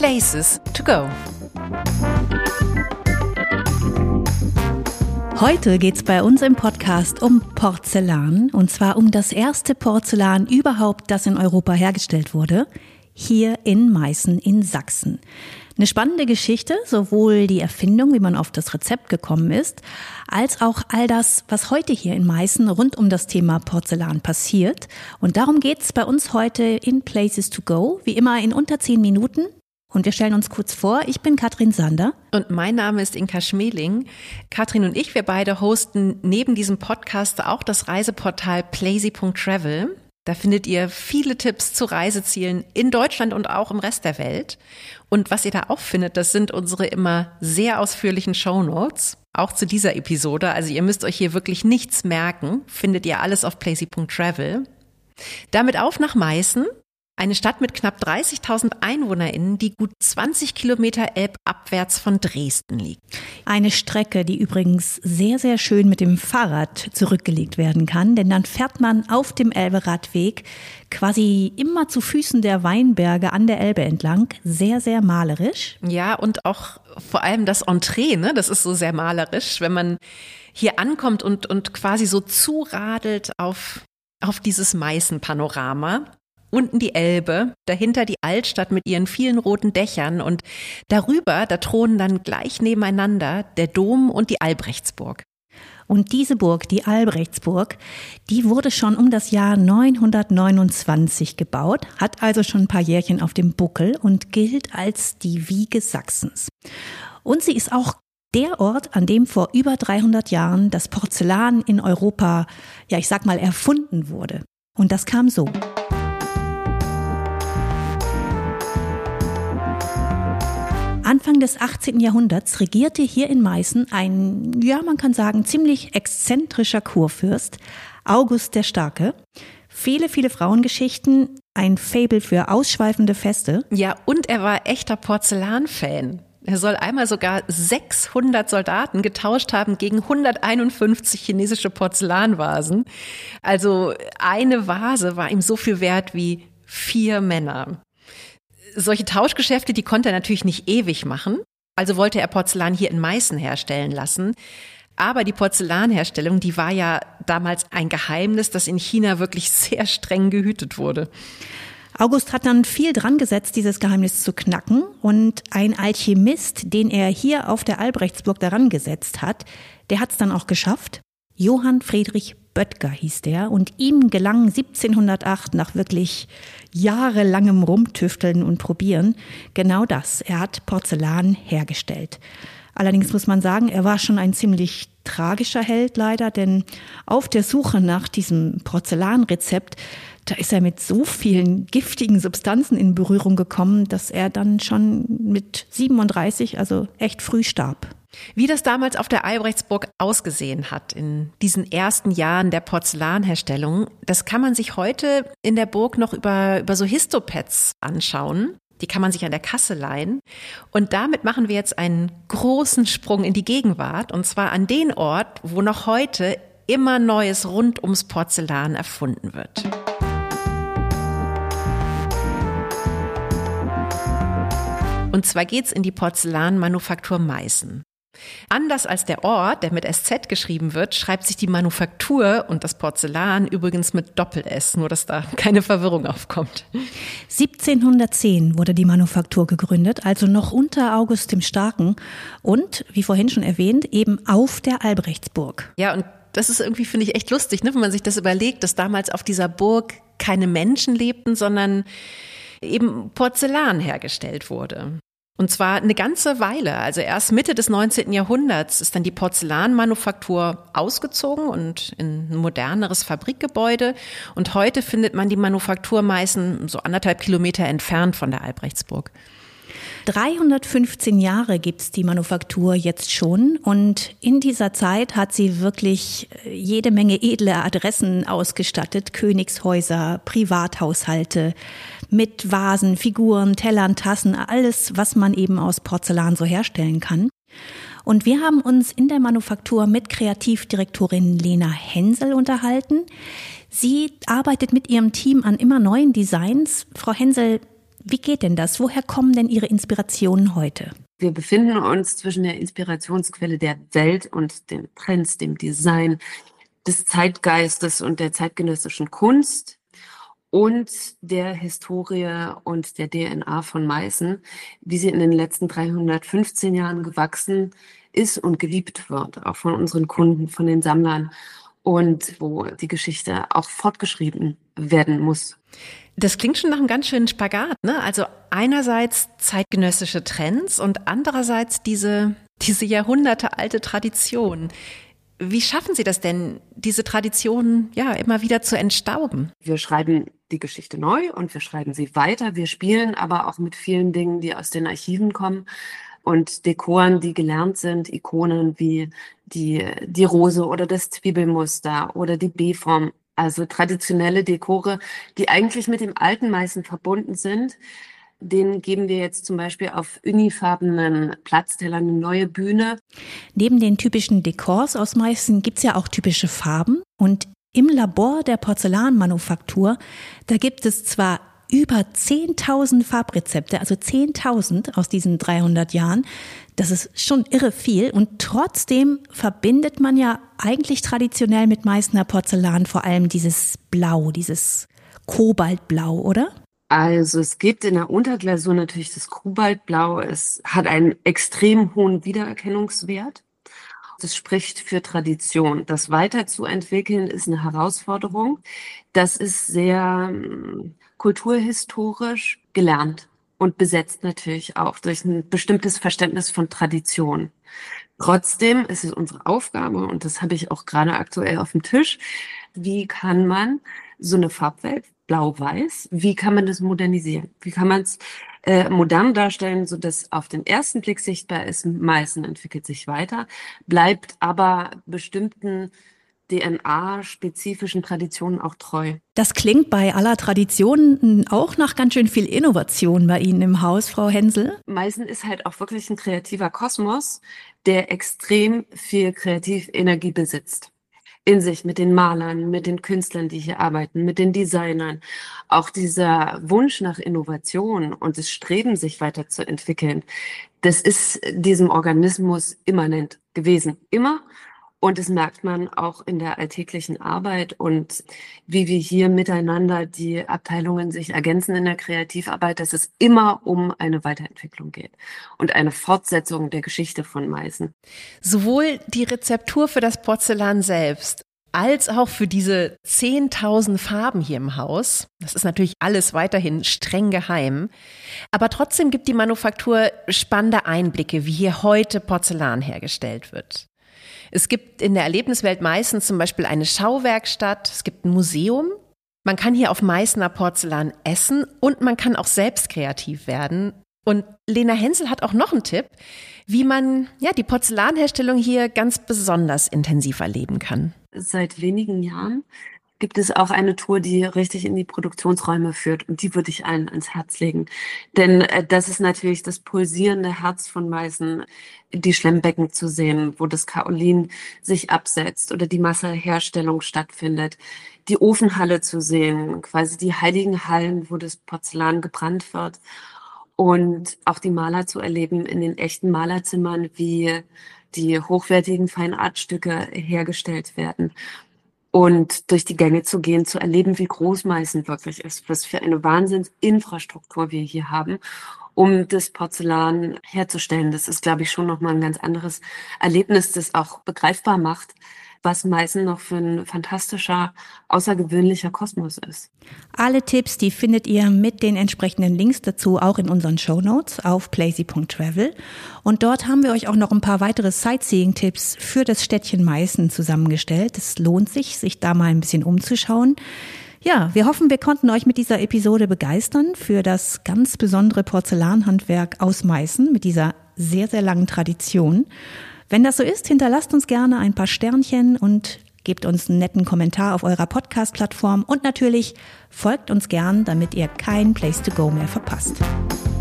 Places to go. Heute geht's bei uns im Podcast um Porzellan, und zwar um das erste Porzellan überhaupt, das in Europa hergestellt wurde, hier in Meißen in Sachsen. Eine spannende Geschichte, sowohl die Erfindung, wie man auf das Rezept gekommen ist, als auch all das, was heute hier in Meißen rund um das Thema Porzellan passiert. Und darum geht's bei uns heute in Places to go, wie immer in unter 10 Minuten. Und wir stellen uns kurz vor, ich bin Katrin Sander. Und mein Name ist Inka Schmeling. Katrin und ich, wir beide hosten neben diesem Podcast auch das Reiseportal plazy.travel. Da findet ihr viele Tipps zu Reisezielen in Deutschland und auch im Rest der Welt. Und was ihr da auch findet, das sind unsere immer sehr ausführlichen Shownotes, auch zu dieser Episode. Also ihr müsst euch hier wirklich nichts merken, findet ihr alles auf plazy.travel. Damit auf nach Meißen. Eine Stadt mit knapp 30.000 EinwohnerInnen, die gut 20 Kilometer elbabwärts von Dresden liegt. Eine Strecke, die übrigens sehr, sehr schön mit dem Fahrrad zurückgelegt werden kann, denn dann fährt man auf dem Elberadweg quasi immer zu Füßen der Weinberge an der Elbe entlang. Sehr, sehr malerisch. Ja, und auch vor allem das Entree, ne? Das ist so sehr malerisch, wenn man hier ankommt und quasi so zuradelt auf dieses Meißen-Panorama. Unten die Elbe, dahinter die Altstadt mit ihren vielen roten Dächern und darüber, da thronen dann gleich nebeneinander der Dom und die Albrechtsburg. Und diese Burg, die Albrechtsburg, die wurde schon um das Jahr 929 gebaut, hat also schon ein paar Jährchen auf dem Buckel und gilt als die Wiege Sachsens. Und sie ist auch der Ort, an dem vor über 300 Jahren das Porzellan in Europa, ja ich sag mal, erfunden wurde. Und das kam so. Anfang des 18. Jahrhunderts regierte hier in Meißen ein, ja man kann sagen, ziemlich exzentrischer Kurfürst, August der Starke. Viele, viele Frauengeschichten, ein Faible für ausschweifende Feste. Ja, und er war echter Porzellanfan. Er soll einmal sogar 600 Soldaten getauscht haben gegen 151 chinesische Porzellanvasen. Also eine Vase war ihm so viel wert wie 4 Männer. Solche Tauschgeschäfte, die konnte er natürlich nicht ewig machen. Also wollte er Porzellan hier in Meißen herstellen lassen. Aber die Porzellanherstellung, die war ja damals ein Geheimnis, das in China wirklich sehr streng gehütet wurde. August hat dann viel dran gesetzt, dieses Geheimnis zu knacken. Und ein Alchemist, den er hier auf der Albrechtsburg daran gesetzt hat, der hat es dann auch geschafft. Johann Friedrich Böttger hieß der, und ihm gelang 1708 nach wirklich jahrelangem Rumtüfteln und Probieren genau das. Er hat Porzellan hergestellt. Allerdings muss man sagen, er war schon ein ziemlich tragischer Held leider, denn auf der Suche nach diesem Porzellanrezept, da ist er mit so vielen giftigen Substanzen in Berührung gekommen, dass er dann schon mit 37, also echt früh starb. Wie das damals auf der Albrechtsburg ausgesehen hat in diesen ersten Jahren der Porzellanherstellung, das kann man sich heute in der Burg noch über so Histopads anschauen. Die kann man sich an der Kasse leihen. Und damit machen wir jetzt einen großen Sprung in die Gegenwart, und zwar an den Ort, wo noch heute immer Neues rund ums Porzellan erfunden wird. Und zwar geht's in die Porzellanmanufaktur Meißen. Anders als der Ort, der mit SZ geschrieben wird, schreibt sich die Manufaktur und das Porzellan übrigens mit Doppel-S, nur dass da keine Verwirrung aufkommt. 1710 wurde die Manufaktur gegründet, also noch unter August dem Starken und, wie vorhin schon erwähnt, eben auf der Albrechtsburg. Ja, und das ist irgendwie, finde ich, echt lustig, ne, wenn man sich das überlegt, dass damals auf dieser Burg keine Menschen lebten, sondern eben Porzellan hergestellt wurde. Und zwar eine ganze Weile, also erst Mitte des 19. Jahrhunderts ist dann die Porzellanmanufaktur ausgezogen und in ein moderneres Fabrikgebäude. Und heute findet man die Manufaktur meistens so 1,5 Kilometer entfernt von der Albrechtsburg. 315 Jahre gibt's die Manufaktur jetzt schon, und in dieser Zeit hat sie wirklich jede Menge edle Adressen ausgestattet, Königshäuser, Privathaushalte mit Vasen, Figuren, Tellern, Tassen, alles, was man eben aus Porzellan so herstellen kann. Und wir haben uns in der Manufaktur mit Kreativdirektorin Lena Hensel unterhalten. Sie arbeitet mit ihrem Team an immer neuen Designs. Frau Hensel, Wie geht denn das? Woher kommen denn Ihre Inspirationen heute? Wir befinden uns zwischen der Inspirationsquelle der Welt und den Trends, dem Design, des Zeitgeistes und der zeitgenössischen Kunst und der Historie und der DNA von Meißen, wie sie in den letzten 315 Jahren gewachsen ist und geliebt wird, auch von unseren Kunden, von den Sammlern und wo die Geschichte auch fortgeschrieben werden muss. Das klingt schon nach einem ganz schönen Spagat, ne? Also einerseits zeitgenössische Trends und andererseits diese jahrhundertealte Tradition. Wie schaffen Sie das denn, diese Tradition immer wieder zu entstauben? Wir schreiben die Geschichte neu und wir schreiben sie weiter. Wir spielen aber auch mit vielen Dingen, die aus den Archiven kommen und Dekoren, die gelernt sind, Ikonen wie die Rose oder das Zwiebelmuster oder die B-Form. Also traditionelle Dekore, die eigentlich mit dem alten Meißen verbunden sind. Denen geben wir jetzt zum Beispiel auf unifarbenen Platztellern eine neue Bühne. Neben den typischen Dekors aus Meißen gibt's ja auch typische Farben. Und im Labor der Porzellanmanufaktur, da gibt es zwar über 10.000 Farbrezepte, also 10.000 aus diesen 300 Jahren. Das ist schon irre viel und trotzdem verbindet man ja eigentlich traditionell mit Meißner Porzellan vor allem dieses Blau, dieses Kobaltblau, oder? Also es gibt in der Unterglasur natürlich das Kobaltblau. Es hat einen extrem hohen Wiedererkennungswert. Das spricht für Tradition. Das weiterzuentwickeln ist eine Herausforderung. Das ist sehr kulturhistorisch gelernt und besetzt natürlich auch durch ein bestimmtes Verständnis von Tradition. Trotzdem ist es unsere Aufgabe, und das habe ich auch gerade aktuell auf dem Tisch, wie kann man so eine Farbwelt, blau-weiß, wie kann man das modernisieren? Wie kann man es modern darstellen, sodass auf den ersten Blick sichtbar ist, Meißen entwickelt sich weiter, bleibt aber bestimmten DNA-spezifischen Traditionen auch treu. Das klingt bei aller Tradition auch nach ganz schön viel Innovation bei Ihnen im Haus, Frau Hensel. Meißen ist halt auch wirklich ein kreativer Kosmos, der extrem viel Kreativenergie besitzt. In sich, mit den Malern, mit den Künstlern, die hier arbeiten, mit den Designern. Auch dieser Wunsch nach Innovation und das Streben, sich weiterzuentwickeln, das ist diesem Organismus immanent gewesen. Immer. Und das merkt man auch in der alltäglichen Arbeit und wie wir hier miteinander die Abteilungen sich ergänzen in der Kreativarbeit, dass es immer um eine Weiterentwicklung geht und eine Fortsetzung der Geschichte von Meißen. Sowohl die Rezeptur für das Porzellan selbst als auch für diese 10.000 Farben hier im Haus. Das ist natürlich alles weiterhin streng geheim. Aber trotzdem gibt die Manufaktur spannende Einblicke, wie hier heute Porzellan hergestellt wird. Es gibt in der Erlebniswelt Meißen zum Beispiel eine Schauwerkstatt, es gibt ein Museum. Man kann hier auf Meißner Porzellan essen und man kann auch selbst kreativ werden. Und Lena Hensel hat auch noch einen Tipp, wie man die Porzellanherstellung hier ganz besonders intensiv erleben kann. Seit wenigen Jahren gibt es auch eine Tour, die richtig in die Produktionsräume führt. Und die würde ich allen ans Herz legen. Denn das ist natürlich das pulsierende Herz von Meißen, die Schlemmbecken zu sehen, wo das Kaolin sich absetzt oder die Masseherstellung stattfindet. Die Ofenhalle zu sehen, quasi die heiligen Hallen, wo das Porzellan gebrannt wird. Und auch die Maler zu erleben in den echten Malerzimmern, wie die hochwertigen Feinartstücke hergestellt werden. Und durch die Gänge zu gehen, zu erleben, wie groß Meißen wirklich ist, was für eine Wahnsinnsinfrastruktur wir hier haben, um das Porzellan herzustellen. Das ist, glaube ich, schon nochmal ein ganz anderes Erlebnis, das auch begreifbar macht, was Meißen noch für ein fantastischer, außergewöhnlicher Kosmos ist. Alle Tipps, die findet ihr mit den entsprechenden Links dazu auch in unseren Shownotes auf plazy.travel. Und dort haben wir euch auch noch ein paar weitere Sightseeing-Tipps für das Städtchen Meißen zusammengestellt. Es lohnt sich da mal ein bisschen umzuschauen. Ja, wir hoffen, wir konnten euch mit dieser Episode begeistern für das ganz besondere Porzellanhandwerk aus Meißen mit dieser sehr, sehr langen Tradition. Wenn das so ist, hinterlasst uns gerne ein paar Sternchen und gebt uns einen netten Kommentar auf eurer Podcast-Plattform und natürlich folgt uns gern, damit ihr kein Place to Go mehr verpasst.